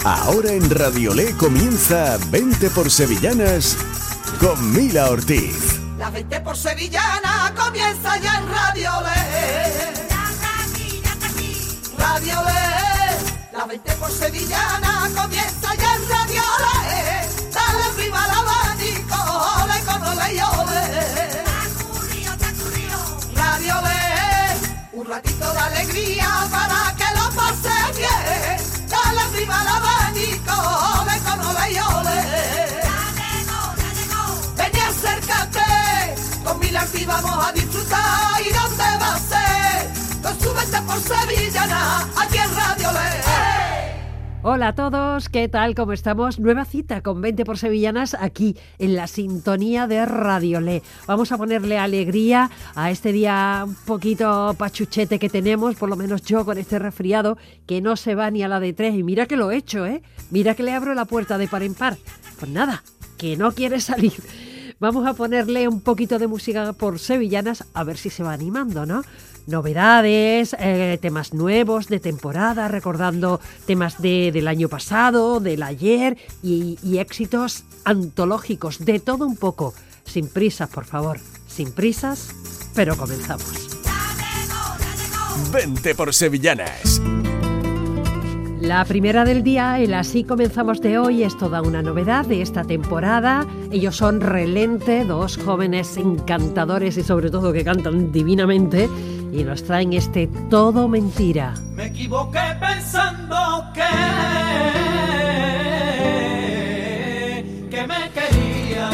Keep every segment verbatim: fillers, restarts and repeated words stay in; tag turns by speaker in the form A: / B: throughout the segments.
A: Ahora en Radiolé comienza veinte por Sevillanas con Mila Ortiz.
B: La veinte por Sevillana comienza ya en Radiolé. Radiolé. La veinte por Sevillana comienza ya en Radiolé. Dale arriba al abanico, ole con ole y ole. Radiolé. Un ratito de alegría para que lo pase bien. Dale arriba al abanico, ole con ole y ole. Ven y acércate, con Mila Ortiz vamos a disfrutar. ¿Y dónde va a ser? Con su veinte por Sevillana, aquí en Radiolé.
C: Hola a todos, ¿qué tal? ¿Cómo estamos? Nueva cita con veinte por Sevillanas aquí en la sintonía de Radiolé. Vamos a ponerle alegría a este día un poquito pachuchete que tenemos, por lo menos yo con este resfriado que no se va ni a la de tres. Y mira que lo he hecho, ¿eh? Mira que le abro la puerta de par en par. Pues nada, que no quiere salir. Vamos a ponerle un poquito de música por sevillanas a ver si se va animando, ¿no? Novedades, eh, temas nuevos de temporada, recordando temas de, del año pasado, del ayer y, y éxitos antológicos, de todo un poco. Sin prisas, por favor, sin prisas, pero comenzamos.
A: veinte por Sevillanas.
C: La primera del día, el Así Comenzamos de hoy, es toda una novedad de esta temporada. Ellos son Relente, dos jóvenes encantadores y sobre todo que cantan divinamente, y nos traen este Todo Mentira.
B: Me equivoqué pensando que, que me quería,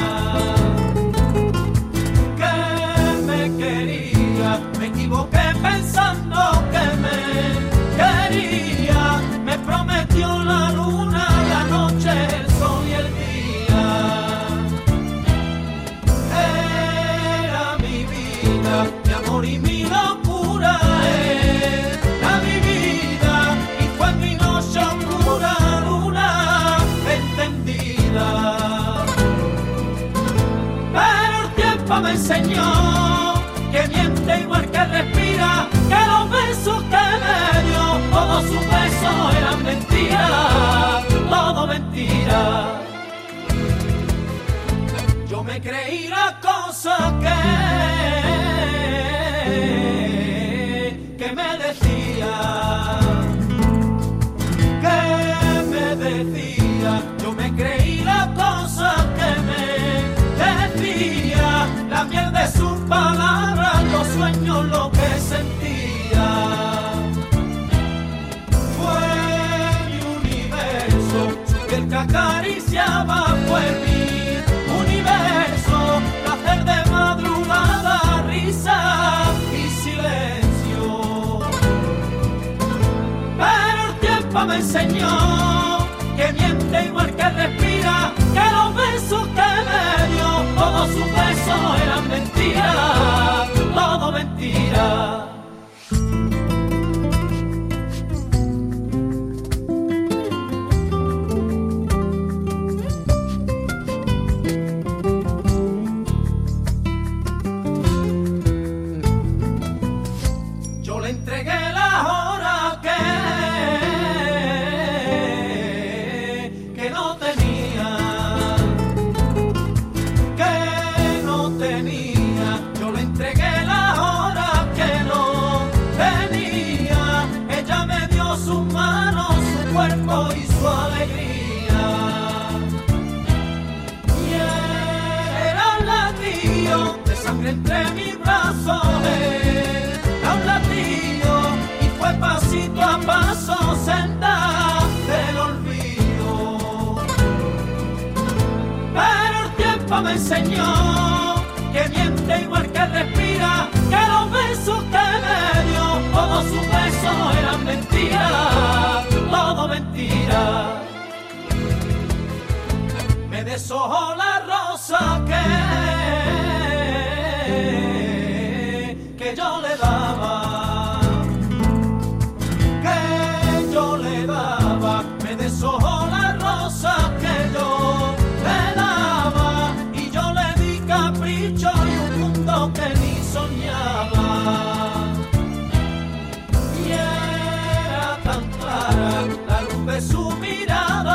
B: que me quería. Me equivoqué pensando que me quería. Me prometió la luna, la noche, el sol y el día. Era mi vida, mi amor y mi locura. Era mi vida y fue mi noche oscura, luna encendida. Pero el tiempo me enseñó que miente igual que respira, que los besos que me dio, todos sus besos eran mentiras, todo mentira. Yo me creí la cosa que, que me decía, que me decía. Yo me creí la cosa que me decía, la miel de sus palabras, los sueños, lo que sentía. Que acariciaba fue mi universo, placer de madrugada, risa y silencio. Pero el tiempo me enseñó que miente igual que respira, que los besos que me dio, todos sus besos eran mentiras, todo mentira. Entre mis brazos él da un latido y fue pasito a paso senda del olvido. Pero el tiempo me enseñó que miente igual que respira, que los besos que me dio, todos sus besos eran mentiras, todo mentira. Me deshojó la rosa que que yo le daba, que yo le daba, me deshojó la rosa que yo le daba, y yo le di capricho y un mundo que ni soñaba. Y era tan clara la luz de su mirada,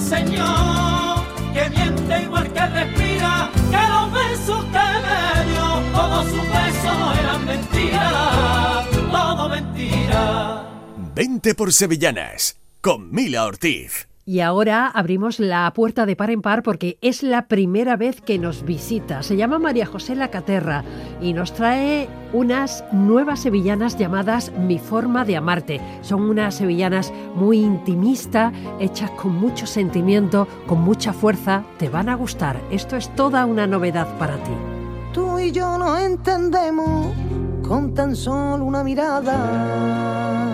B: enseñó que miente igual que respira, que los besos que me dio, todos sus besos eran mentiras, todo mentira.
A: Vente por Sevillanas, con Mila Ortiz.
C: Y ahora abrimos la puerta de par en par porque es la primera vez que nos visita. Se llama María José Lacaterra y nos trae unas nuevas sevillanas llamadas Mi forma de amarte. Son unas sevillanas muy intimistas, hechas con mucho sentimiento, con mucha fuerza. Te van a gustar. Esto es toda una novedad para ti.
D: Tú y yo nos entendemos con tan solo una mirada.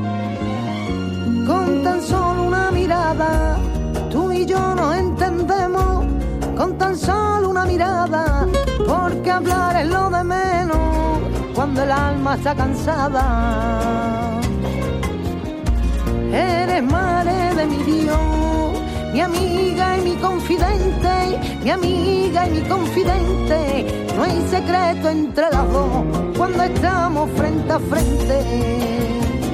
D: Con tan solo una mirada, tú y yo nos entendemos, con tan solo una mirada, porque hablar es lo de menos cuando el alma está cansada. Eres madre de mi Dios, mi amiga y mi confidente, mi amiga y mi confidente, no hay secreto entre las dos cuando estamos frente a frente.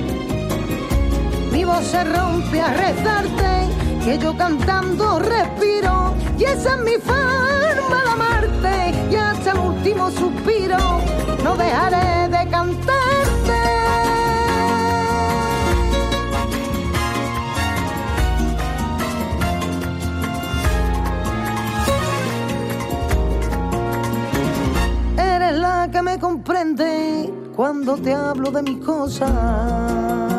D: Mi voz se rompe a rezarte, que yo cantando respiro, y esa es mi forma de amarte, y hasta el último suspiro no dejaré de cantarte. Eres la que me comprende cuando te hablo de mis cosas.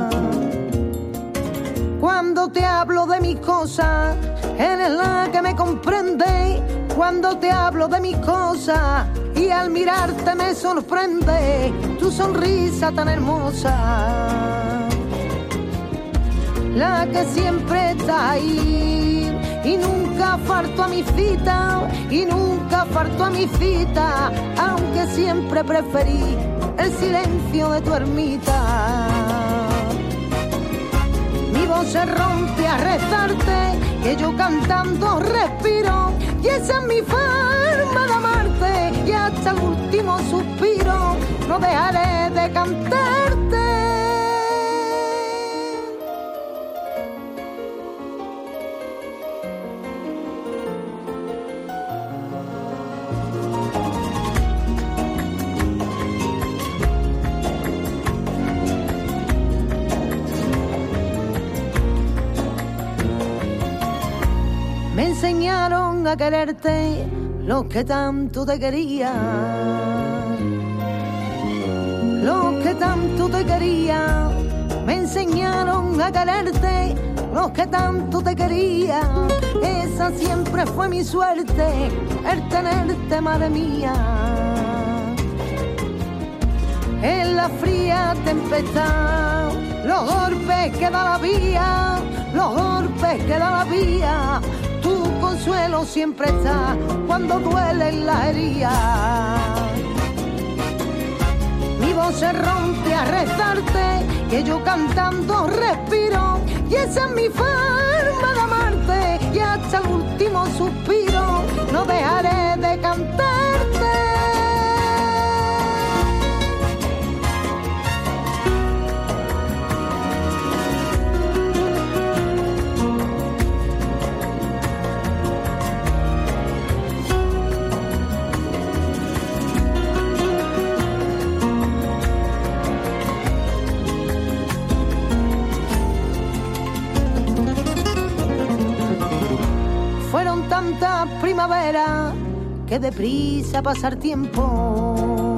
D: Cuando te hablo de mis cosas, eres la que me comprende. Cuando te hablo de mis cosas, y al mirarte me sorprende tu sonrisa tan hermosa. La que siempre está ahí, y nunca falto a mi cita, y nunca falto a mi cita, aunque siempre preferí el silencio de tu ermita. Mi voz se rompe a rezarte, que yo cantando respiro, y esa es mi forma de amarte, y hasta el último suspiro no dejaré de cantarte. Me enseñaron a quererte los que tanto te querían, los que tanto te querían. Me enseñaron a quererte los que tanto te querían. Esa siempre fue mi suerte, el tenerte, madre mía. En la fría tempestad, los golpes que da la vía, los golpes que da la vía, tu consuelo siempre está cuando duele la herida. Mi voz se rompe a rezarte, que yo cantando respiro, y esa es mi forma de amarte, y hasta el último suspiro no dejaré de cantarte. Fueron tantas primaveras que deprisa pasar tiempo,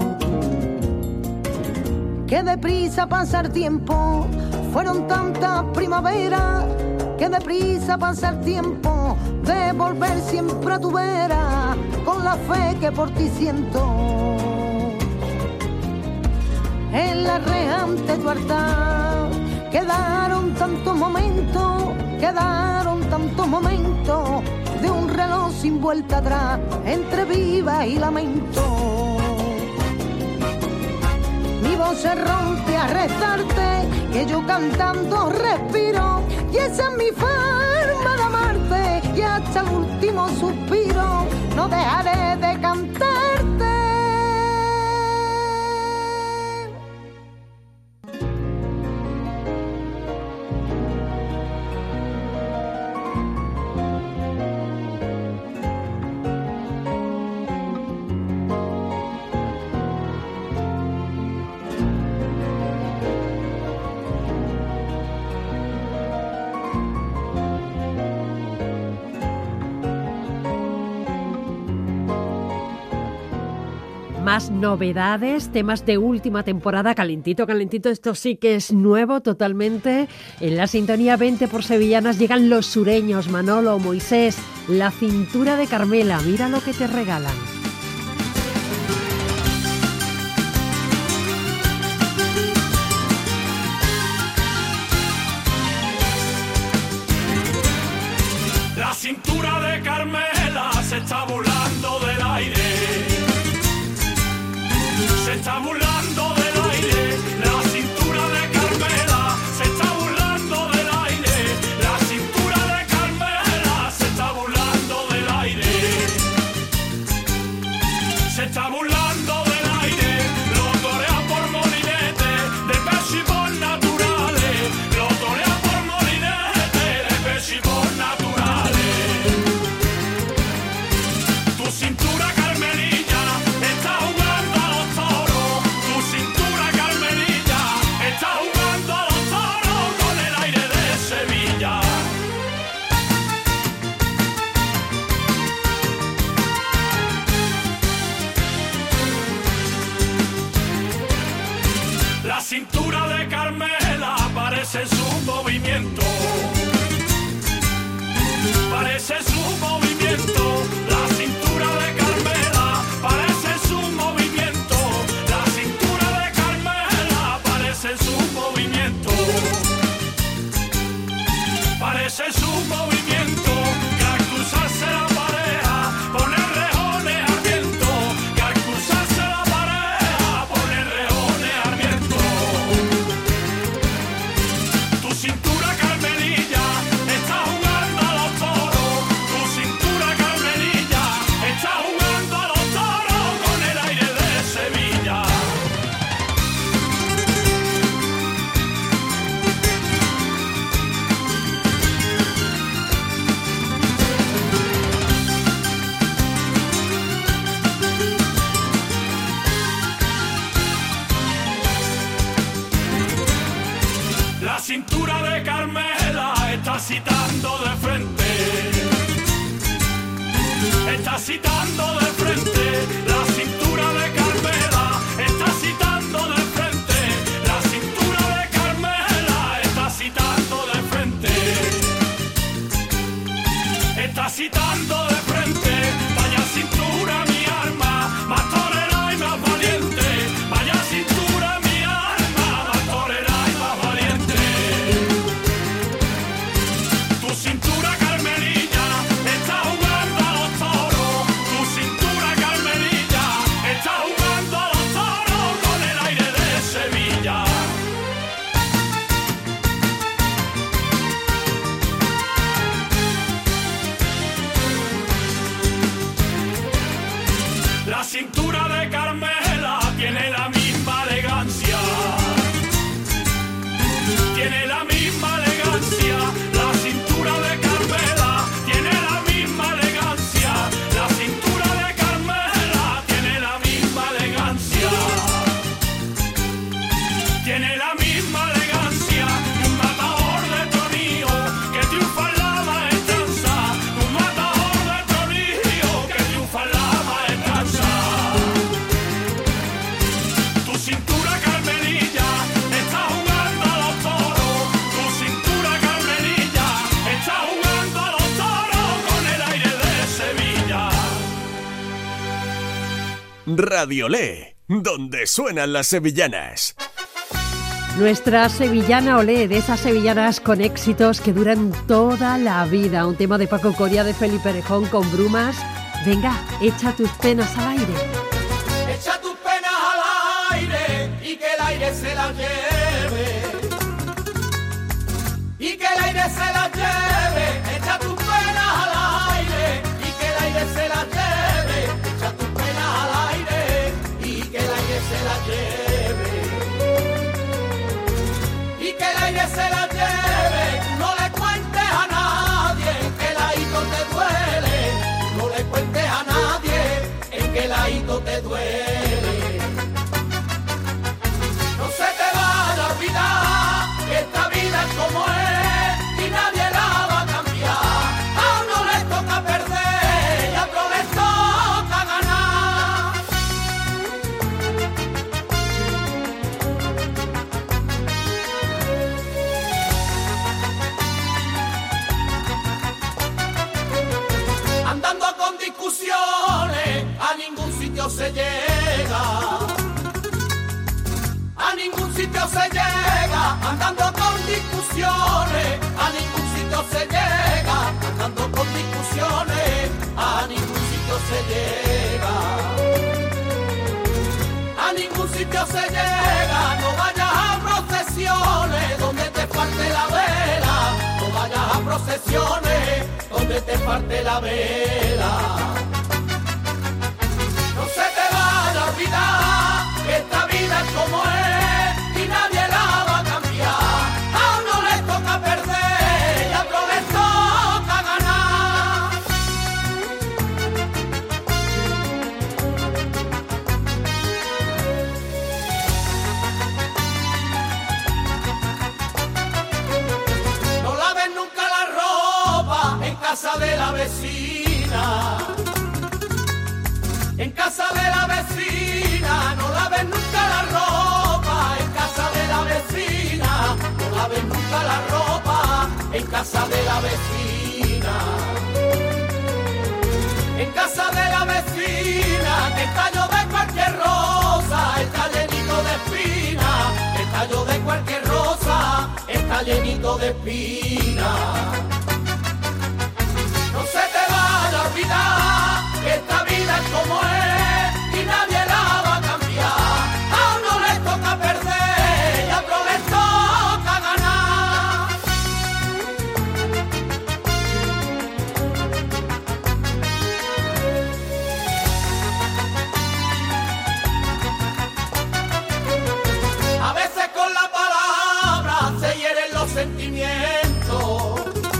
D: que deprisa pasar tiempo. Fueron tantas primaveras que deprisa pasar tiempo, de volver siempre a tu vera con la fe que por ti siento. En la reja ante tu altar quedaron tantos momentos, quedaron tantos momentos de un reloj sin vuelta atrás, entre viva y lamento. Mi voz se rompe a rezarte, que yo cantando respiro, y esa es mi forma de amarte, y hasta el último suspiro no dejaré de cantarte.
C: Más novedades, temas de última temporada, calentito, calentito, esto sí que es nuevo totalmente. En la sintonía veinte por sevillanas llegan los sureños, Manolo, Moisés, La cintura de Carmela, mira lo que te regalan.
B: La cintura de Carmela se está burlando del aire. Se está burlando del aire, la cintura de Carmela se está burlando del aire, la cintura de Carmela se está burlando del aire, se está burlando del aire, lo torea por molinete, de pescivos naturales, lo torea por molinete, de pescivos naturales. Tu cintura Carmelilla está jugando a los toros, tu cintura Carmelilla está jugando a los toros con el aire de Sevilla. La cintura de Carmela parece su movimiento, parece su movimiento, la cintura de Carmela parece su movimiento, la cintura de Carmela parece su movimiento, parece su movimiento, que al cruzarse la pareja pone rejones al viento, que al cruzarse la pareja pone rejones al viento. Tu cintura Carmelilla está jugando a los toros, tu cintura Carmelilla está jugando a los toros con el aire de Sevilla. La cintura de Carmela está citando de frente, está citando de frente, la cintura de Carmela está citando de frente, la cintura de Carmela está citando de frente, está citando de frente, vaya cintura mi alma, más torera y más valiente, vaya cintura mi alma, más torera y más valiente. Tu cintura Carmelilla está jugando a los toros, tu cintura Carmelilla está jugando a los toros con el aire de Sevilla. La cintura de Carmela tiene la misma elegancia, tiene la misma elegancia, la cintura de Carmela tiene la misma elegancia, la cintura de Carmela tiene la misma elegancia, tiene la misma elegancia que un matador de tronillo que triunfa en la maestranza, un matador de tronillo que triunfa en la maestranza. Tu cintura Carmelilla está jugando a los toros, tu cintura Carmelilla está jugando a los toros con el aire de Sevilla.
A: Radiolé, donde suenan las sevillanas.
C: Nuestra sevillana Olé, de esas sevillanas con éxitos que duran toda la vida. Un tema de Paco Coria, de Felipe Rejón con Brumas. Venga, echa tus penas al aire.
B: Echa tus penas al aire y que el aire se las lleve. Y que el aire se las lleve. Echa tus penas al aire y que el aire se las lleve. Echa tus penas al aire y que el aire se las lleve. Y que el aire se las lleve. No le cuentes a nadie que el aito te duele. No le cuentes a nadie en que el aito te duele. No se te vaya a olvidar que esta vida es como es y nadie la va a cambiar. A uno le toca perder y a otro le toca ganar. andando con discusiones, a ningún sitio se llega. A ningún sitio se llega, andando con discusiones, a ningún sitio se llega, andando con discusiones, a ningún sitio se llega. A ningún sitio se llega, no vayas a procesiones donde te falte la vela, no vayas a procesiones donde te falte la vela. No se te vaya a olvidar que esta vida es como es y nadie la va a cambiar. A uno le toca perder y a otro le toca ganar. No laves nunca la ropa en casa de la vecina. En casa de la vecina, no laves nunca la ropa. En casa de la vecina, no laves nunca la ropa. En casa de la vecina. En casa de la vecina, que el tallo de cualquier rosa está llenito de espinas. El tallo de cualquier rosa está llenito de espinas. No se te vaya a olvidar que esta vida es como es y nadie la va a cambiar. A uno le toca perder y a otro le toca ganar. A veces con la palabra se hieren los sentimientos.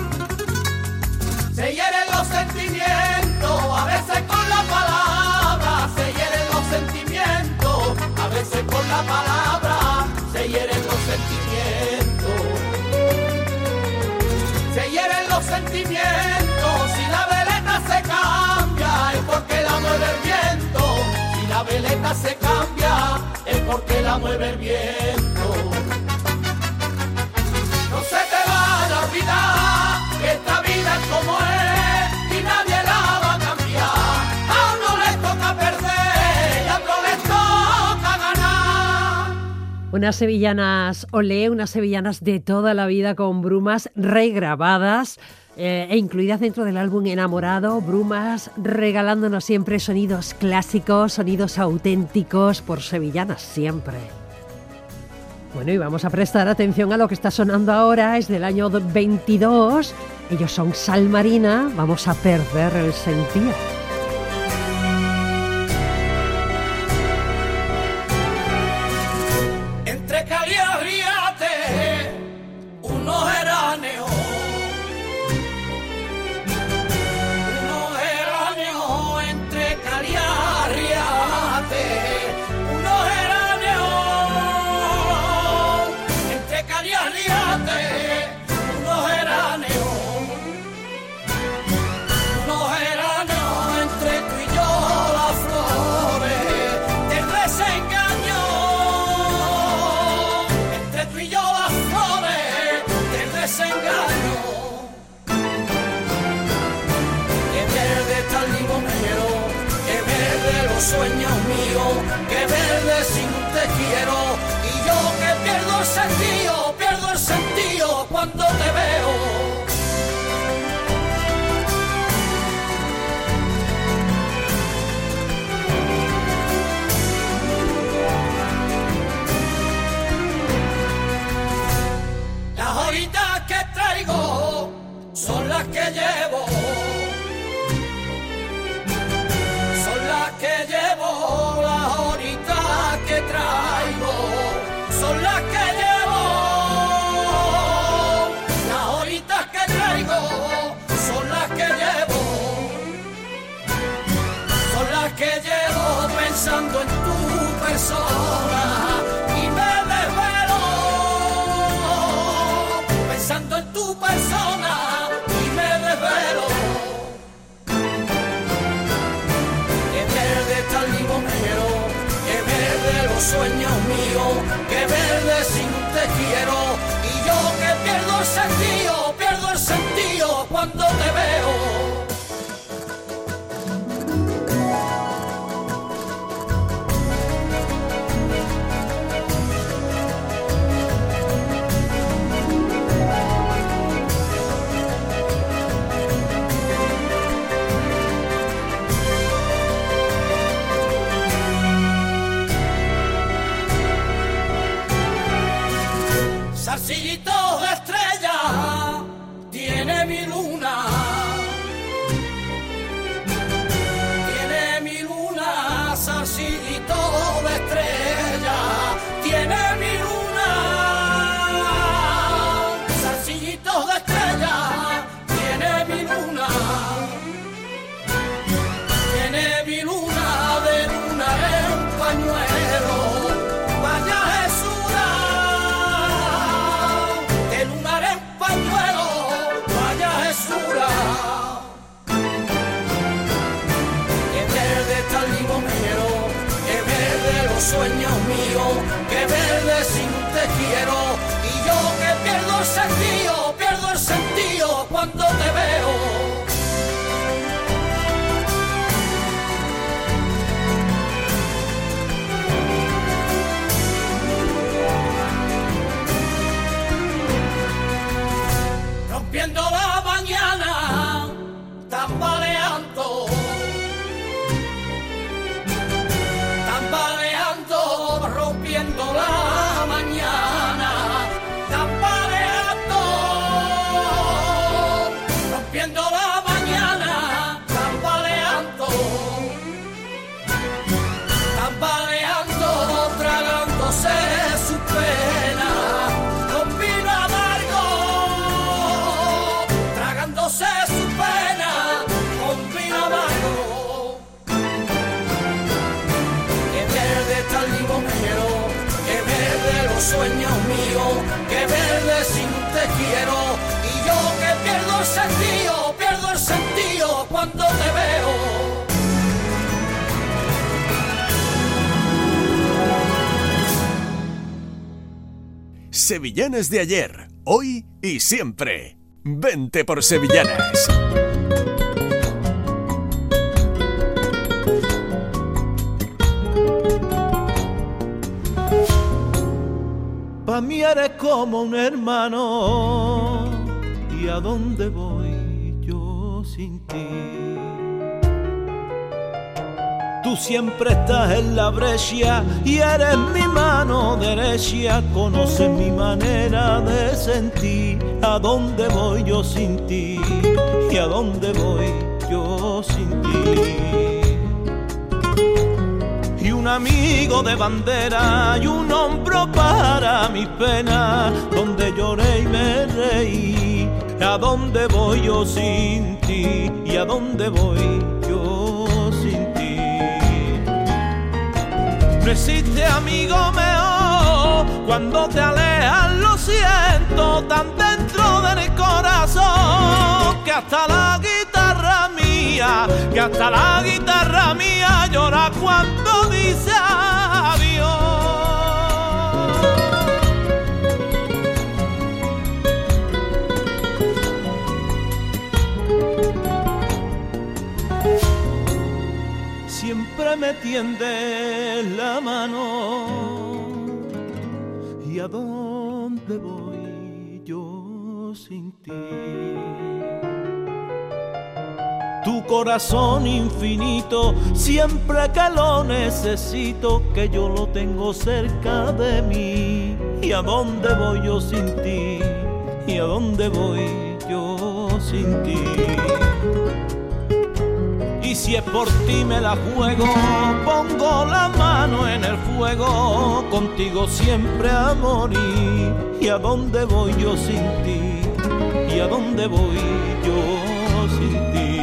B: Se hieren los sentimientos, a veces con la palabra se hieren los sentimientos, a veces con la palabra se hieren los sentimientos. Se hieren los sentimientos, si la veleta se cambia es porque la mueve el viento. Si la veleta se cambia es porque la mueve el viento. No se te vaya a olvidar que esta vida es como es y nadie la va a cambiar. A uno le toca perder y a otro le toca ganar.
C: Unas sevillanas olé, unas sevillanas de toda la vida con Brumas regrabadas eh, e incluidas dentro del álbum Enamorado. Brumas regalándonos siempre sonidos clásicos, sonidos auténticos por sevillanas siempre. Bueno, y vamos a prestar atención a lo que está sonando ahora, es del año veintidós. Ellos son Sal Marina, vamos a perder el sentido.
B: Entre Cali y Arriate, unos geráneos, unos geráneos, entre Cali y Arriate, unos geráneos, entre Cali y Arriate, unos geráneos, unos geráneos, entre tú y yo las flores del desengaño, entre tú y yo las flores del desengaño. Que verde está el limonero, que verde los sueños míos, que verde sin te quiero, y yo que pierdo el sentido, pierdo el sentido cuando te veo. Las horitas que traigo son las que llevo, son las que llevo, las horitas que traigo son las que llevo, las horitas que traigo son las que llevo, son las que llevo pensando en tu persona y me desvelo pensando en tu persona y me desvelo. Que verde está el limonero, que verde los sueños míos, que verde sin te quiero, y yo que pierdo el sentido, pierdo el sentido cuando te veo. sueños míos, que verde sin te quiero, y yo que pierdo el sentido, pierdo el sentido cuando te veo. Rompiendo la mañana, tambaleando, tambaleando, rompiendo la mañana, tambaleando, rompiendo la mañana, tambaleando, tambaleando, tragándose su pena con vino amargo, tragándose su pena con vino amargo. Que verde está el limonero, que verde los sueños míos, que verde sin te quiero, y yo que pierdo el sentido, pierdo el sentido cuando te veo.
A: Sevillanas de ayer, hoy y siempre. Vente por Sevillanas.
E: Pa' mí eres como un hermano, y a dónde voy yo sin ti. Tú siempre estás en la brecha y eres mi mano derecha, conoces mi manera de sentir. ¿A dónde voy yo sin ti? ¿Y a dónde voy yo sin ti? Y un amigo de bandera y un hombro para mis penas, donde lloré y me reí. ¿A dónde voy yo sin ti? ¿Y a dónde voy yo sin ti? No existe amigo mejor, cuando te alejas lo siento tan dentro del corazón, que hasta la guitarra mía, que hasta la guitarra mía llora cuando dice adiós. Siempre me tiendes la mano, ¿y a dónde voy yo sin ti? Tu corazón infinito, siempre que lo necesito, que yo lo tengo cerca de mí. ¿Y a dónde voy yo sin ti? ¿Y a dónde voy yo sin ti? Y si es por ti me la juego, pongo la mano en el fuego, contigo siempre a morir. ¿Y a dónde voy yo sin ti? ¿Y a dónde voy yo sin ti?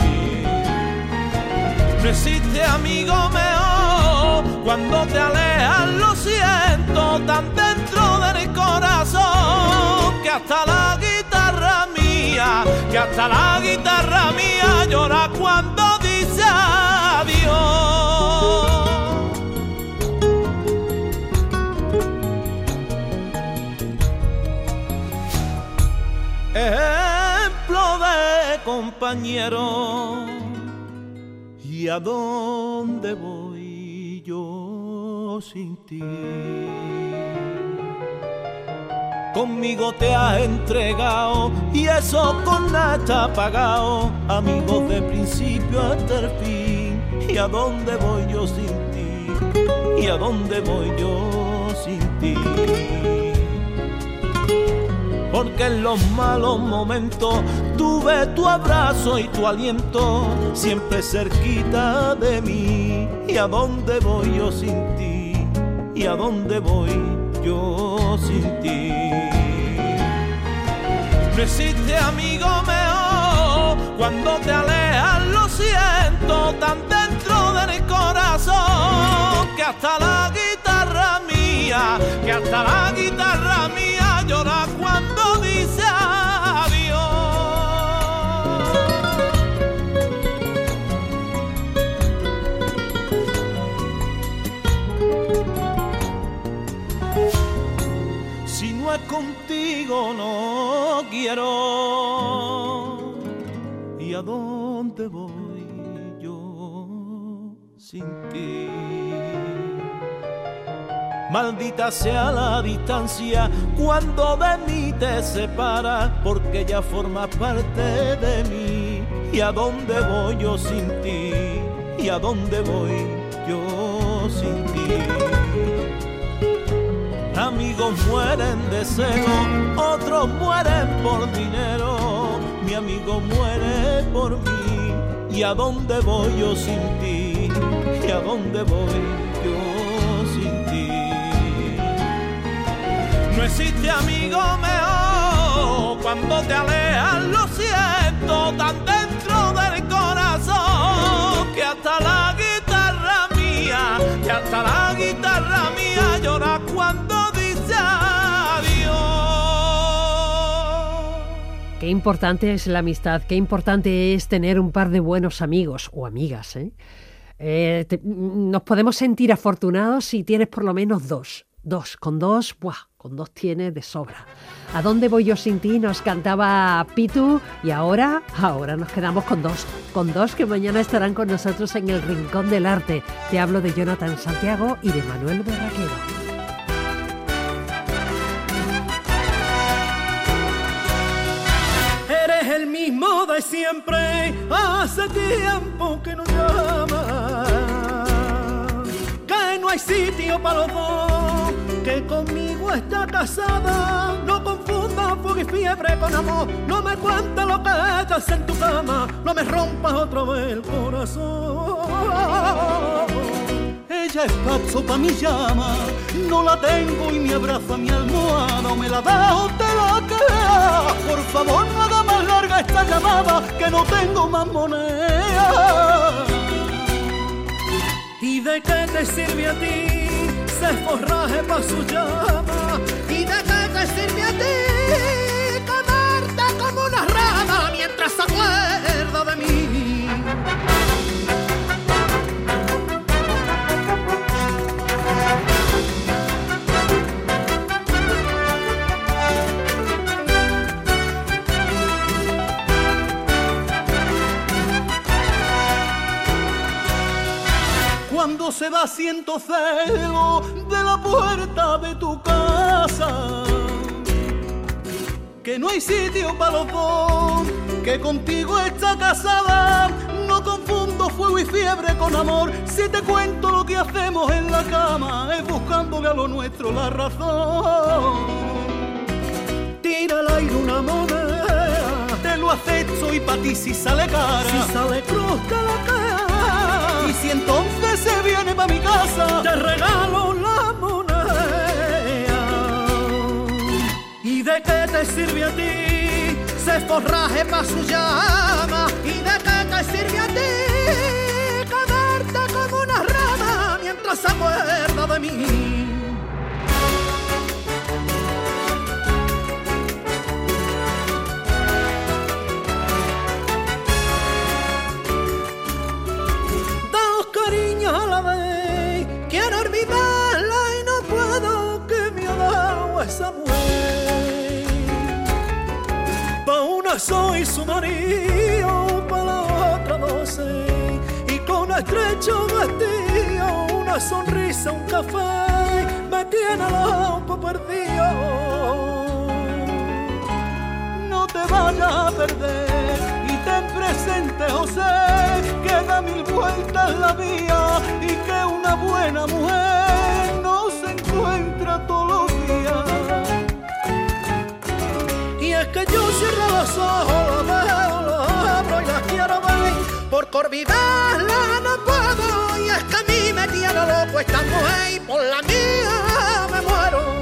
E: No existe amigo mejor, cuando te alejas lo siento tan dentro del corazón, que hasta la guitarra mía, que hasta la guitarra mía llora cuando dice adiós. Ejemplo de compañero, ¿y a dónde voy yo sin ti? Conmigo te has entregado y eso con nada está pagado, amigos de principio hasta el fin. ¿Y a dónde voy yo sin ti? ¿Y a dónde voy yo sin ti? Porque en los malos momentos tuve tu abrazo y tu aliento siempre cerquita de mí. ¿Y a dónde voy yo sin ti? ¿Y a dónde voy yo sin ti? No existe amigo mejor, cuando te alejas lo siento tan dentro del corazón, que hasta la guitarra mía, que hasta la guitarra mía llora cuando dice adiós. amigo no quiero. ¿Y a dónde voy yo sin ti? Maldita sea la distancia cuando de mí te separas, porque ya formas parte de mí. ¿Y a dónde voy yo sin ti? ¿Y a dónde voy yo sin ti? Amigos mueren de celo, otros mueren por dinero. Mi amigo muere por mí. ¿Y a dónde voy yo sin ti? ¿Y a dónde voy yo sin ti? No existe amigo mejor cuando te alejas, lo siento tan dentro del corazón que hasta la guitarra mía, que hasta la guitarra mía llora cuando dice adiós.
C: Qué importante es la amistad, qué importante es tener un par de buenos amigos o amigas, ¿eh? Eh, te, nos podemos sentir afortunados si tienes por lo menos dos. Dos, con dos, ¡buah! Con dos tienes de sobra. ¿A dónde voy yo sin ti? Nos cantaba Pitu y ahora, ahora nos quedamos con dos. Con dos que mañana estarán con nosotros en el Rincón del Arte. Te hablo de Jonathan Santiago y de Manuel Berraquero.
F: Eres el mismo de siempre, hace tiempo que no llamas, que no hay sitio para los dos, que conmigo está casada. No confundas fuego y fiebre con amor, no me cuentes lo que estás en tu cama, no me rompas otra vez el corazón. Ella es paso pa' mi llama, no la tengo y me abraza mi almohada, o me la da o te la queda. Por favor no haga más larga esta llamada, que no tengo más moneda. ¿Y de qué te sirve a ti ese forraje pa' su llama? ¿Y de qué te sirve a ti quemarte como una rama mientras se acuerda de mí? Cuando se va siento celo de la puerta de tu casa, que no hay sitio para los dos, que contigo está casada. No confundo fuego y fiebre con amor, si te cuento lo que hacemos en la cama, es buscándole a lo nuestro la razón. Tira al aire una moneda, te lo acepto y pa' ti si sale cara, si sale cruz te la cara. Y si entonces se viene pa' mi casa, te regalo la moneda. ¿Y de qué te sirve a ti ese forraje pa' su llama? ¿Y de qué te sirve a ti quedarte como una rama mientras se acuerda de mí? A la vez quiero olvidarla y no puedo, que me ha dado esa mujer. Pa' una soy su marido, pa' la otra doce, y con estrecho vestido, una sonrisa, un café, me tiene loco perdido. No te vayas a perder y ten presente, José, que da mil vueltas la vida y que una buena mujer no se encuentra todos los días. Y es que yo cierro los ojos, los veo, los abro y las quiero ver, porque olvidarla no puedo, y es que a mí me tiene loco esta mujer y por la mía me muero.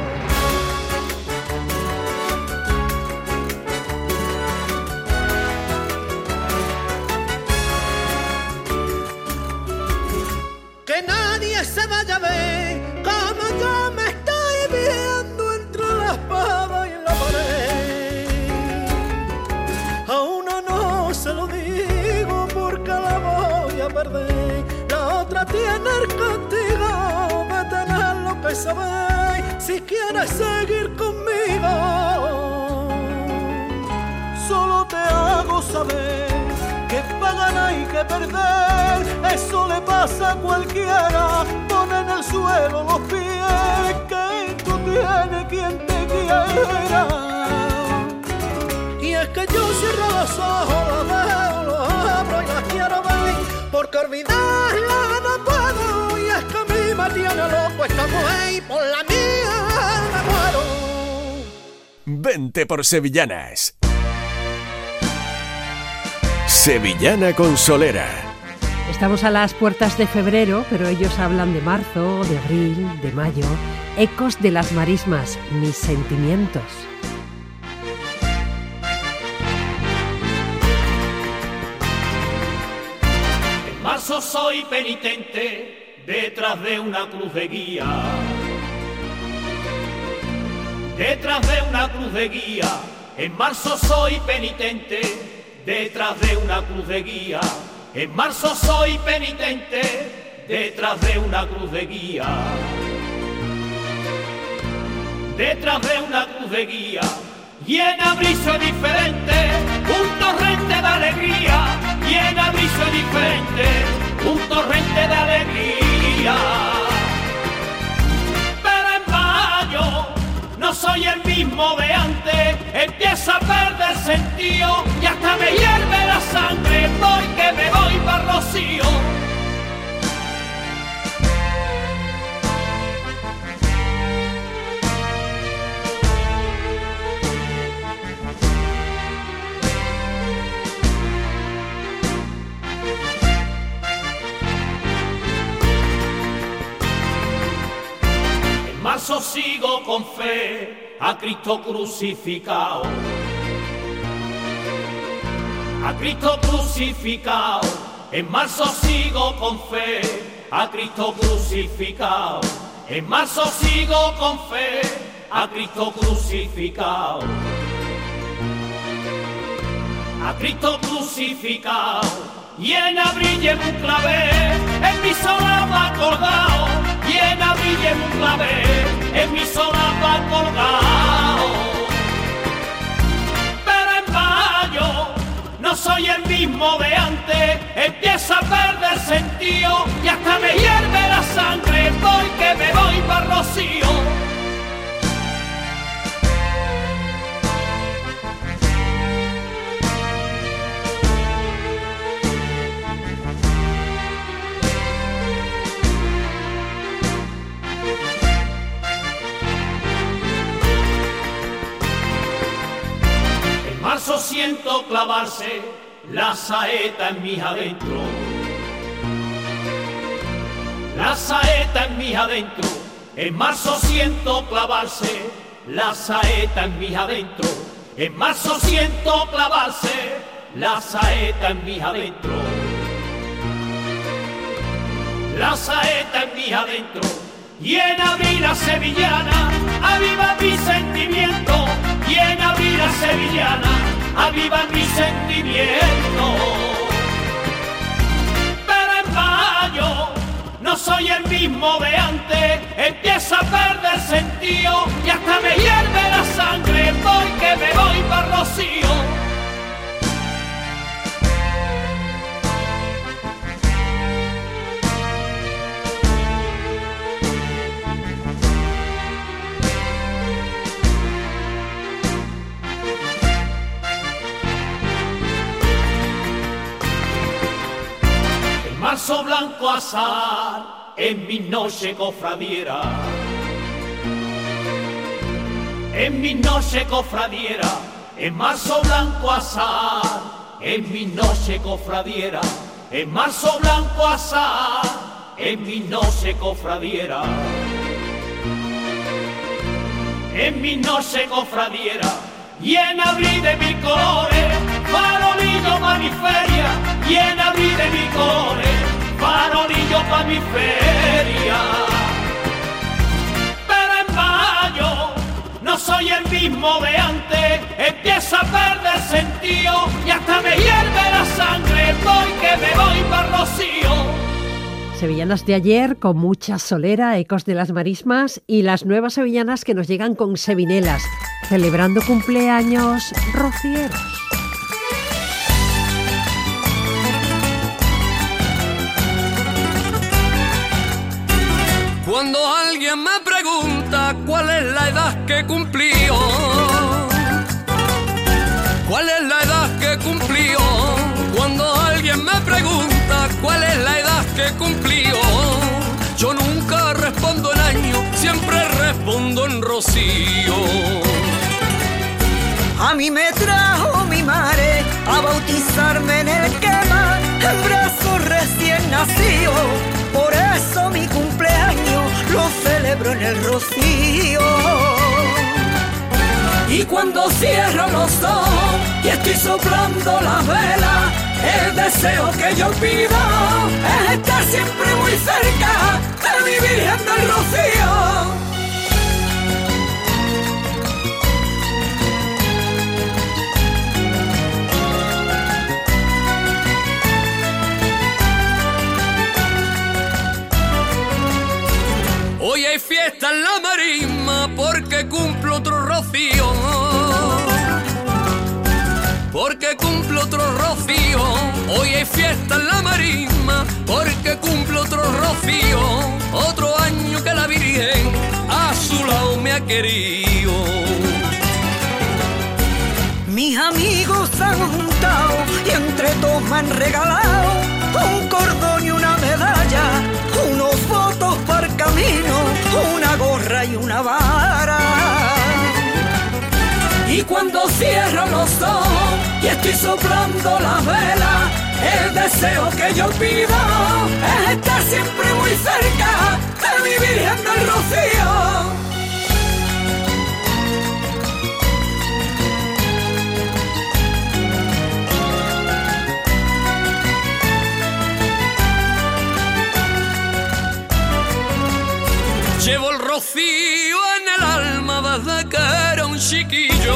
F: Que nadie se vaya a ver como yo me estoy viendo entre la espada y la pared. A una no se lo digo porque la voy a perder, la otra tiene el castigo de tener lo que sabe. si quieres seguir conmigo, solo te hago saber que para ganar y que perder, eso le pasa a cualquiera. Pon en el suelo los pies, que tú tienes quien te quiera. Y es que yo cierro los ojos, los veo, los abro y las quiero ver, porque olvidarla no puedo. Y es que a mí me tiene loco esta mujer y por la mía me muero.
A: Vente por Sevillanas. Sevillana Consolera.
C: Estamos a las puertas de febrero, pero ellos hablan de marzo, de abril, de mayo. Ecos de las marismas, mis sentimientos.
B: En marzo soy penitente detrás de una cruz de guía. Detrás de una cruz de guía. En marzo soy penitente detrás de una cruz de guía. En marzo soy penitente detrás de una cruz de guía. Detrás de una cruz de guía. Y en abril soy diferente, un torrente de alegría. Y en abril soy diferente, un torrente de alegría. Pero en mayo no soy el mismo de antes, empieza a perder sentido y hasta me hierve la sangre porque me voy para Rocío. En marzo sigo con fe a Cristo crucificado, a Cristo crucificado. En marzo sigo con fe a Cristo crucificado. En marzo sigo con fe a Cristo crucificado, a Cristo crucificado. Y en abril llevo un clavel en mi solapa colgado. Y en abril llevo un clavel en mi solapa colgado. Pero en mayo no soy el mismo de antes, empieza a perder sentido y hasta me hierve la sangre porque me voy para Rocío. En marzo siento clavarse la saeta en mis adentro, la saeta en mis adentro. En marzo siento clavarse la saeta en mis adentro. En marzo siento clavarse la saeta en mis adentro, la saeta en mis adentro. Y en abril la sevillana aviva mi sentimiento. Y en abril la sevillana aviva mi sentimiento. Pero en mayo no soy el mismo de antes, empieza a perder sentido y hasta me hierve la sangre porque me voy para Rocío. Marzo blanco azar en mi noche cofradiera, en mi noche cofradiera. En marzo blanco azar en mi noche cofradiera. En marzo blanco azar en mi noche cofradiera. En mi noche cofradiera. Y en abril de mil colores, farolillo pa' mi feria. Y en abril de mil colores, farolillo pa' mi feria. Pero en mayo no soy el mismo de antes, empieza a perder sentido y hasta me hierve la sangre porque me voy para Rocío.
C: sevillanas de ayer con mucha solera, ecos de las marismas, y las nuevas sevillanas que nos llegan con sevinelas, celebrando cumpleaños rocieros.
G: Cuando alguien me pregunta cuál es la edad que cumplió, cuál es la edad que cumplió, cuando alguien me pregunta cuál es la edad que cumplió, yo nunca respondo en año, siempre respondo en rocío.
H: A mí me trajo mi madre a bautizarme en el quema, en brazos recién nacido, por eso mi cumpleaños lo celebro en el rocío.
B: Y cuando cierro los ojos y estoy soplando la vela, el deseo que yo pido es estar siempre muy cerca de mi Virgen del Rocío.
G: Hoy hay fiesta en la marisma porque cumplo otro rocío, porque cumplo otro rocío. Hoy hay fiesta en la marisma porque cumplo otro rocío. Otro año que la Virgen a su lado me ha querido.
H: Mis amigos se han juntado y entre todos me han regalado un cordón y una medalla, unos votos para el camino, una gorra y una vara.
B: Y cuando cierro los ojos y estoy soplando la vela, el deseo que yo pido es estar siempre muy cerca de mi Virgen del Rocío.
G: Llevo el rocío en el alma desde que era un chiquillo,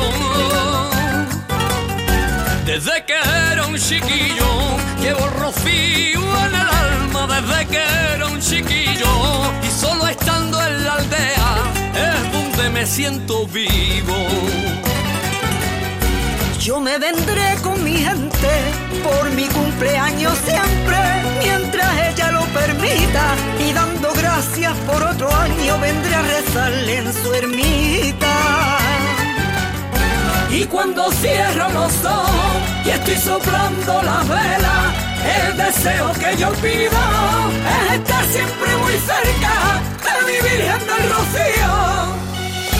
G: desde que era un chiquillo. Llevo el rocío en el alma desde que era un chiquillo, y solo estando en la aldea es donde me siento vivo.
H: Yo me vendré con mi gente por mi cumpleaños siempre, mientras ella lo permita, y dando gracias por otro año vendré a rezarle en su ermita.
B: Y cuando cierro los ojos y estoy soplando la vela, el deseo que yo pido es estar siempre muy cerca de mi Virgen del Rocío.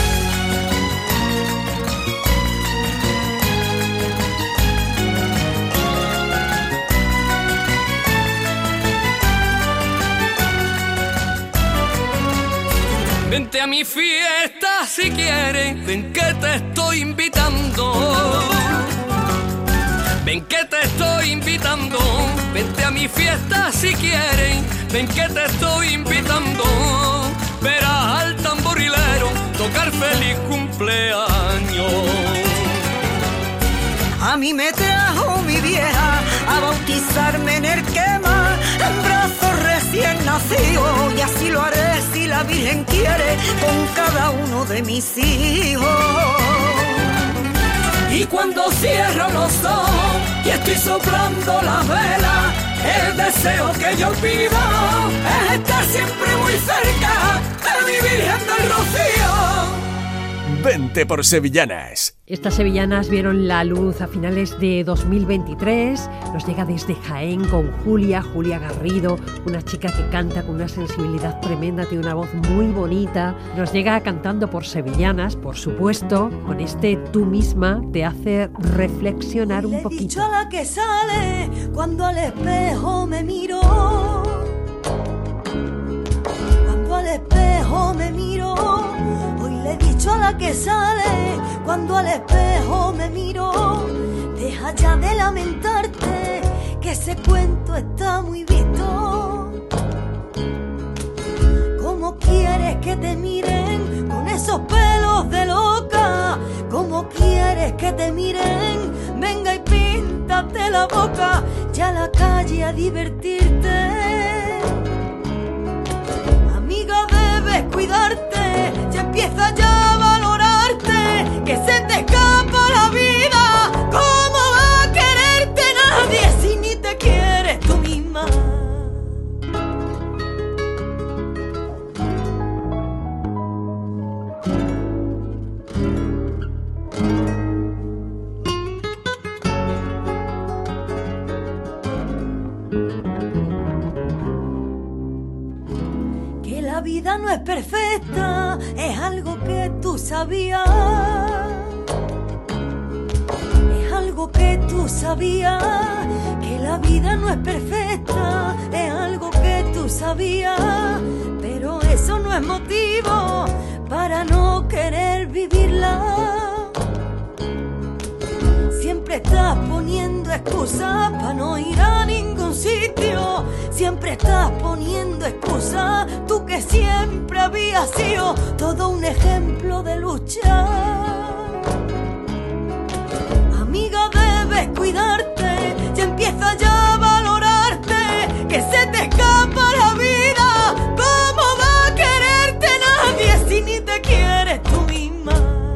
G: Vente a mi fiesta si quieres, ven que te estoy invitando. Ven que te estoy invitando, vente a mi fiesta si quieres, ven que te estoy invitando. Verás al tamborilero tocar feliz cumpleaños.
H: A mí me trajo mi vieja a bautizarme en el quema, en brazos recién nacidos, y así lo haré si la Virgen quiere con cada uno de mis hijos.
B: Y cuando cierro los ojos y estoy soplando la vela, el deseo que yo pido es estar siempre muy cerca de mi Virgen del Rocío.
A: Vente por Sevillanas.
C: Estas sevillanas vieron la luz a finales de dos mil veintitrés. Nos llega desde Jaén con Julia, Julia Garrido, una chica que canta con una sensibilidad tremenda, tiene una voz muy bonita. Nos llega cantando por sevillanas, por supuesto, con este Tú misma te hace reflexionar un poquito.
D: Le he dicho a la que sale cuando al espejo me miro, cuando al espejo me miro. Hoy le he dicho a la que sale cuando al espejo me miro, deja ya de lamentarte, que ese cuento está muy visto. ¿Cómo quieres que te miren con esos pelos de loca? ¿Cómo quieres que te miren? Venga y píntate la boca, ya a la calle a divertirte.
H: Que la vida no es perfecta, es algo que tú sabías. Es algo que tú sabías. Que la vida no es perfecta, es algo que tú sabías. Pero eso no es motivo para no querer vivirla. Siempre estás poniendo excusas para no ir a ningún sitio. Siempre estás poniendo excusas, tú que siempre habías sido todo un ejemplo de lucha. Amiga, debes cuidarte, ya empieza ya a valorarte, que se te escapa la vida. ¿Cómo va a quererte nadie si ni te quieres tú misma?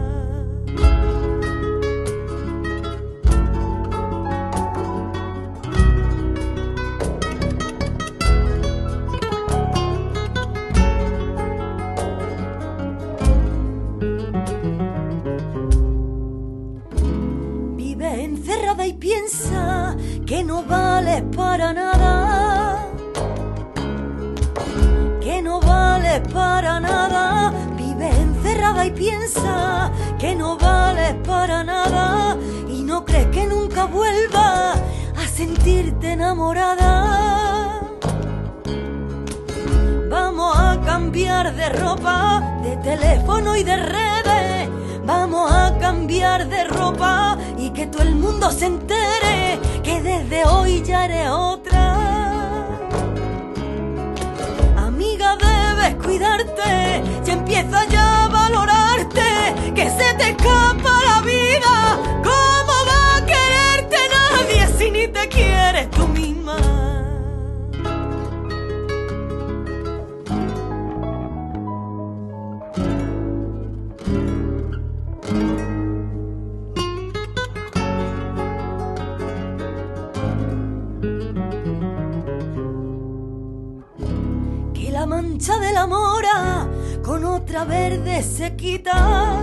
H: Encerrada y piensa que no vales para nada, que no vales para nada. Vive encerrada y piensa que no vales para nada y no crees que nunca vuelvas a sentirte enamorada. Vamos a cambiar de ropa, de teléfono y de redes. Vamos a cambiar de ropa y que todo el mundo se entere que desde hoy ya eres otra. Amiga, debes cuidarte, ya empieza ya a valorarte, que se te escapa la vida. ¿Cómo va a quererte nadie si ni te quieres tú misma? La mancha de la mora con otra verde se quita,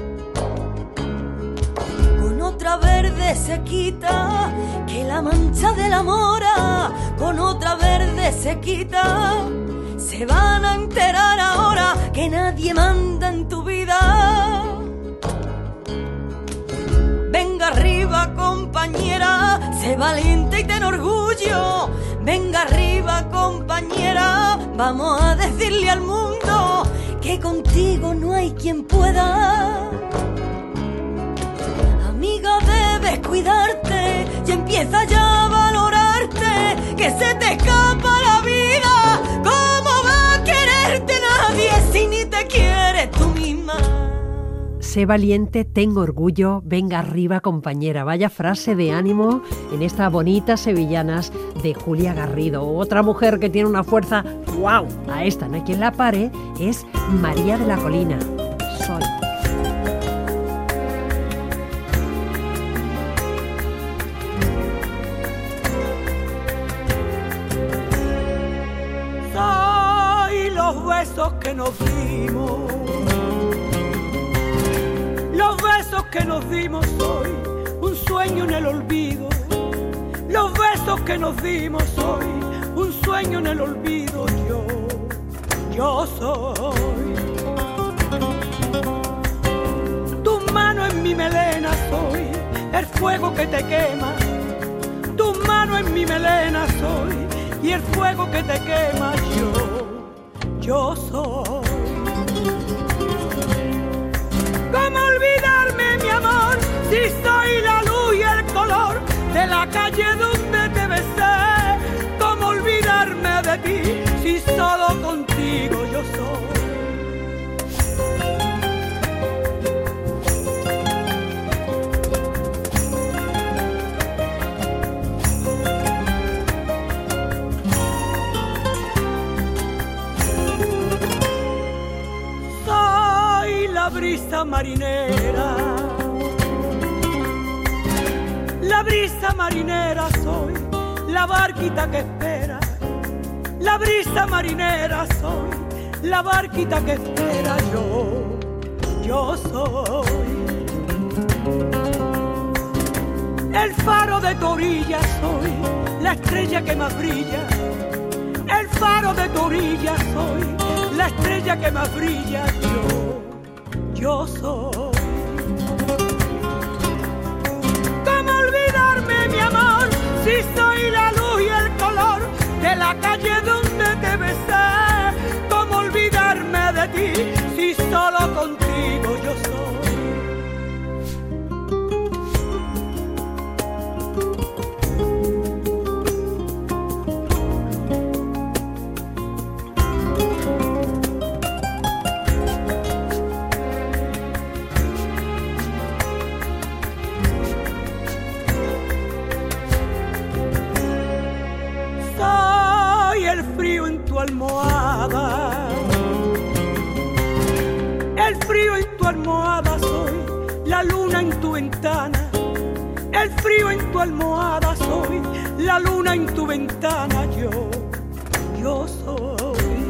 H: con otra verde se quita, que la mancha de la mora con otra verde se quita. Se van a enterar ahora que nadie manda en tu vida. Venga arriba, compañera, sé valiente y ten orgullo. Venga arriba, compañera, vamos a decirle al mundo que contigo no hay quien pueda. Amiga, debes cuidarte, y empieza ya a valorarte, que se te escapa la vida. ¿Cómo va a quererte nadie si ni te quieres tú misma?
C: Sé valiente, tengo orgullo, venga arriba, compañera. Vaya frase de ánimo en estas bonitas sevillanas de Julia Garrido. Otra mujer que tiene una fuerza, ¡wow! A esta no hay quien la pare, es María de la Colina. Soy.
I: Soy los besos que nos dimos. Los besos que nos dimos hoy, un sueño en el olvido. Los besos que nos dimos hoy, un sueño en el olvido. Yo, yo soy. Tu mano en mi melena soy, el fuego que te quema. Tu mano en mi melena soy, y el fuego que te quema. Yo, yo soy. ¿Cómo olvidarme, mi amor, si soy la luz y el color de la calle donde te besé? ¿Cómo olvidarme de ti, si solo contigo yo soy? La brisa marinera, la brisa marinera soy, la barquita que espera. La brisa marinera soy, la barquita que espera. Yo, yo soy el faro de tu orilla soy, la estrella que más brilla. El faro de tu orilla soy, la estrella que más brilla. Yo, yo soy. ¿Cómo olvidarme, mi amor, si soy la luz y el color de la calle donde te besé? ¿Cómo olvidarme de ti, si solo contigo yo soy? Almohada, el frío en tu almohada soy, la luna en tu ventana. El frío en tu almohada soy, la luna en tu ventana. Yo, yo soy.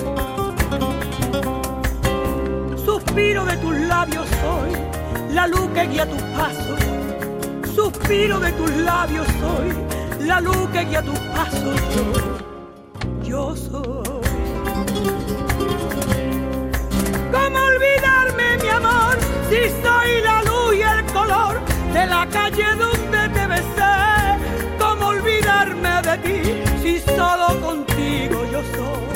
I: Suspiro de tus labios soy, la luz que guía tus pasos. Suspiro de tus labios soy, la luz que guía tus pasos. Yo, yo soy. ¿Cómo olvidarme, mi amor, si soy la luz y el color de la calle donde te besé? ¿Cómo olvidarme de ti, si solo contigo yo soy?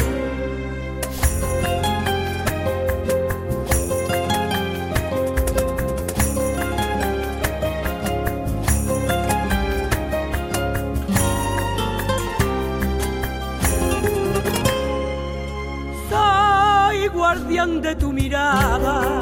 I: Guardián de tu mirada,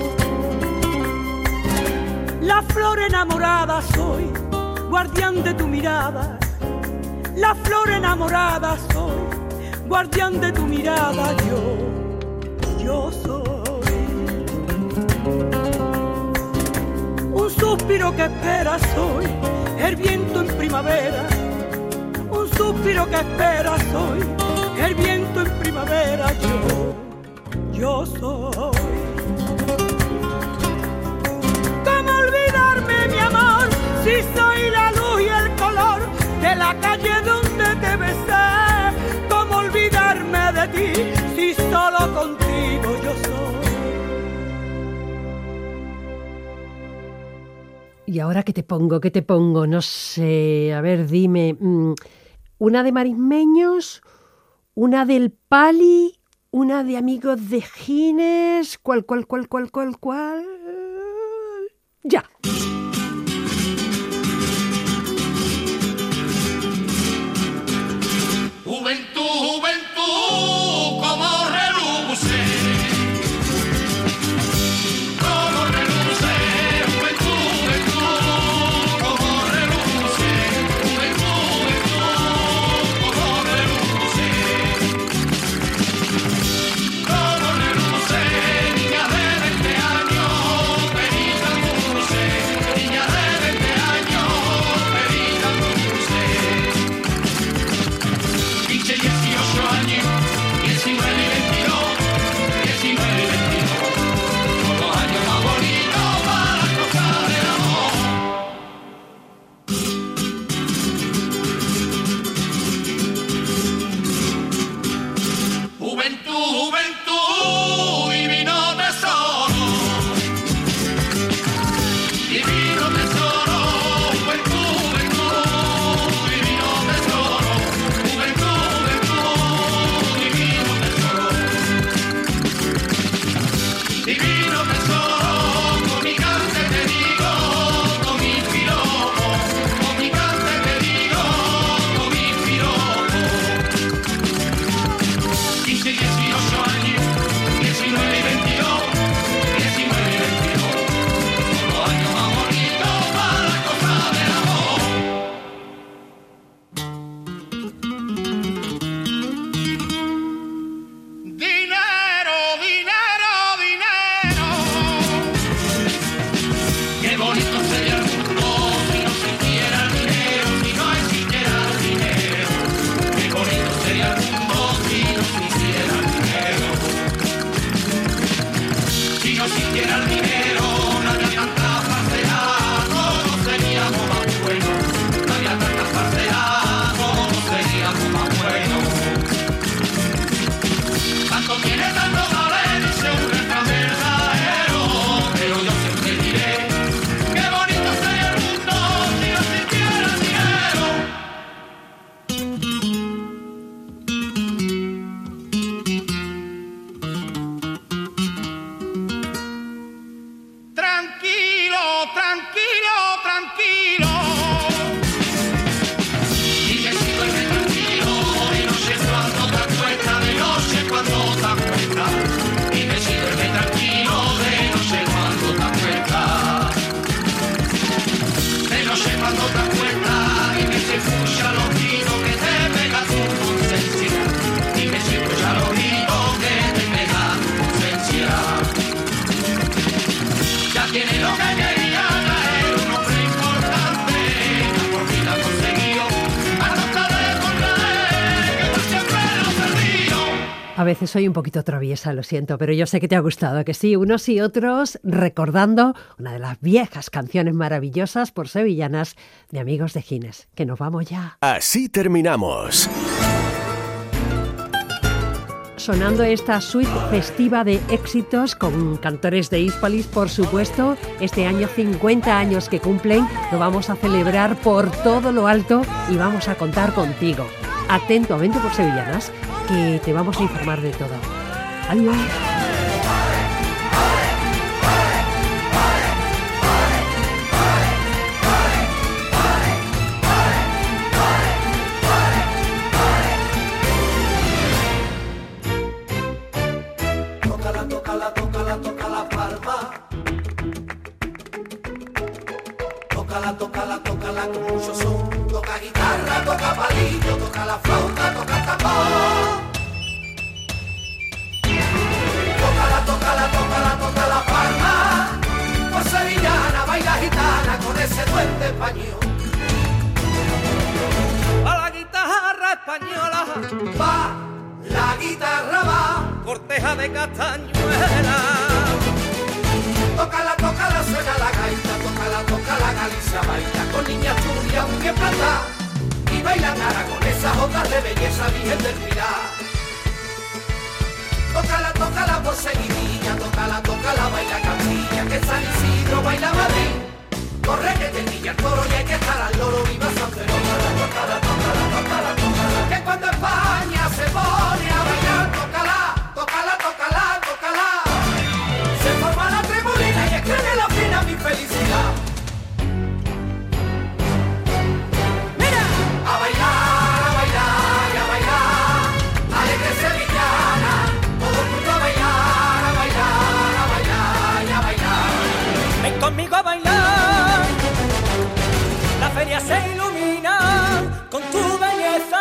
I: la flor enamorada soy, guardián de tu mirada, la flor enamorada soy, guardián de tu mirada. Yo, yo soy. Un suspiro que espera soy, el viento en primavera. Un suspiro que espera soy, el viento en primavera. Yo, yo soy. ¿Cómo olvidarme, mi amor, si soy la luz y el color de la calle donde te besé? ¿Cómo olvidarme de ti, si solo contigo yo soy?
C: ¿Y ahora qué te pongo? ¿Qué te pongo? No sé. A ver, dime. ¿Una de Marismeños? ¿Una del Pali? Una de Amigos de Gines, cuál, cuál, cuál, cuál, cuál, cuál. Ya.
J: Juventud, juventud, como reluce, como reluce, juventud, juventud, como reluce, juventud, juventud, como reluce. Como reluce, niña de veinte años, venida dulce, niña de veinte años, venida dulce. quince, dieciocho años, diecinueve y veintidós, diecinueve y veintidós, son los años más bonitos para gozar el amor. Juventud, juventud, divino tesoro, divino tesoro, juventud, juventud, divino tesoro, juventud, juventud, divino tesoro, divino tesoro, con mi cante te digo, con mi piropo, con mi cante te digo, con mi piropo. quince, dieciocho años.
C: A veces soy un poquito traviesa, lo siento, pero yo sé que te ha gustado, que sí, unos y otros recordando una de las viejas canciones maravillosas por sevillanas de Amigos de Gines. Que nos vamos ya.
A: Así terminamos.
C: Sonando esta suite festiva de éxitos con cantores de Hispalis, por supuesto. Este año cincuenta años que cumplen, lo vamos a celebrar por todo lo alto y vamos a contar contigo. Atento a veinte por Sevillanas, que te vamos a informar de todo. Adiós.
B: Tócala, tócala, tócala, toca la palma. Tócala, tócala, tócala con mucho son. Toca guitarra, toca palillo, toca la flauta, toca tambor. Tócala, tócala, tócala, toca la palma. Por sevillana, baila gitana con ese duende español.
E: A la guitarra española
B: Va, la guitarra va.
E: corteja de castañuela.
B: Tócala, tócala, suena la gaita, tócala, tócala, Galicia baila con niña tuya muy bien plantada y bailan aragonesas otras de belleza virgen del Pilar. Tócala, tócala por seguidilla, tócala, tócala, baila Castilla, que San Isidro baila Madrid. Corre que te niña el toro y hay que estar al loro, viva San Fernando. Tócala, tócala, tócala, tócala, que cuando España se pone a bailar, tócala, tócala, tócala, tócala. Se forma la tremolina y escribe la fina mi felicidad. Mira, a bailar, a bailar y a bailar, alegre sevillana, todo el mundo a bailar, a bailar, a bailar y a bailar.
I: Ven conmigo a bailar, la feria se ilumina con tu belleza.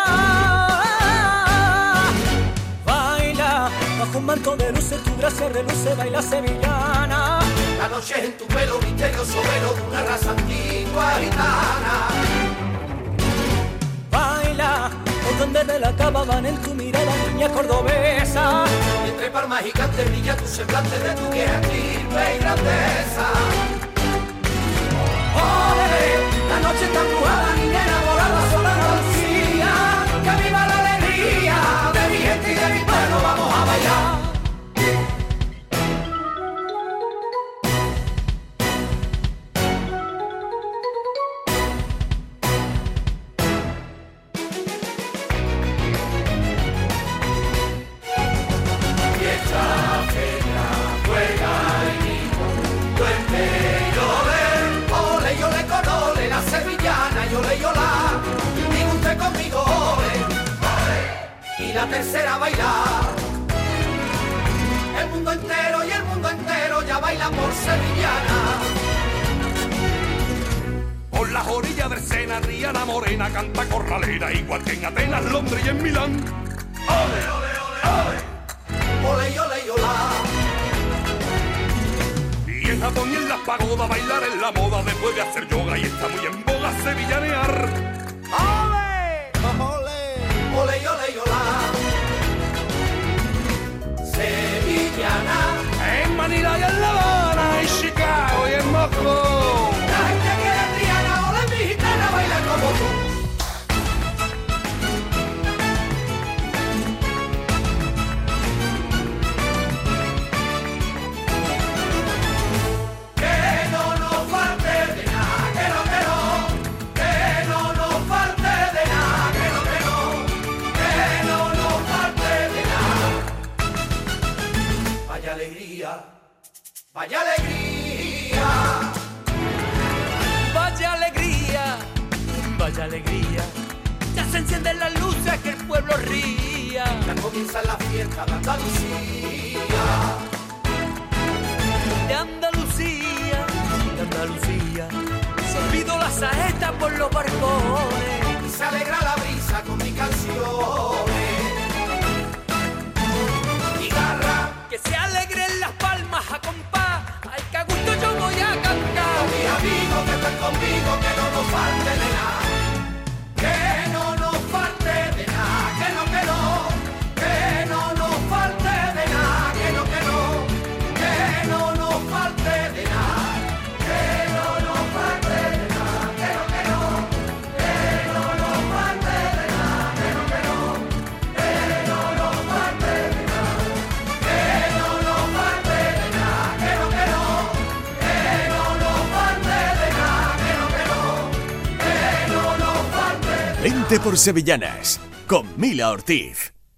I: Baila, bajo un manto de luces tu gracia reluce, baila sevillana.
B: La noche es en tu pelo, misterioso velo de una raza antigua gitana.
I: Baila, por donde de la cava van en tu mirada, niña cordobesa.
B: Entre palmas gigantes brilla tu semblante de tu vieja estirpe y grandeza. Ole, la noche está embrujada, niña enamorada, sola Andalucía. Que viva la alegría de mi gente y de mi pueblo, vamos a bailar. La tercera a bailar. El mundo entero y el mundo entero ya baila por sevillana.
J: Por las orillas del Sena, Rihanna Morena canta corralera, igual que en Atenas, Londres y en Milán.
B: Ole, ole, ole, ole. Ole, ole, ole.
J: Y en Japón y en las pagodas bailar es la moda después de hacer yoga y está muy en boga sevillanear.
B: Ole, ole, ole, ole, ole. Sevillana.
J: En Manila y en La Habana, en Chicago y en Moscú.
B: La gente quiere Triana, ole mi gitana, baila como tú. Que no nos falte de nada, que no, que no. Que no nos falte de nada, que no, que no. Que no nos falte de nada. Vaya alegría, vaya alegría.
I: Vaya alegría, vaya alegría. Ya se encienden las luces, que el pueblo ría.
B: Ya comienza la fiesta de Andalucía.
I: De Andalucía, de Andalucía. Se olvidó la saeta por los barcones.
B: Y se alegra la brisa con mis canciones. Guitarra,
I: Que se alegren las palmas a compás. Ay, que a gusto yo voy a cantar.
B: con mis amigos que están conmigo, que no nos falte de nada. Que no nos falte de nada, que no, que no, que no nos falte
A: veinte por Sevillanas, con Mila Ortiz.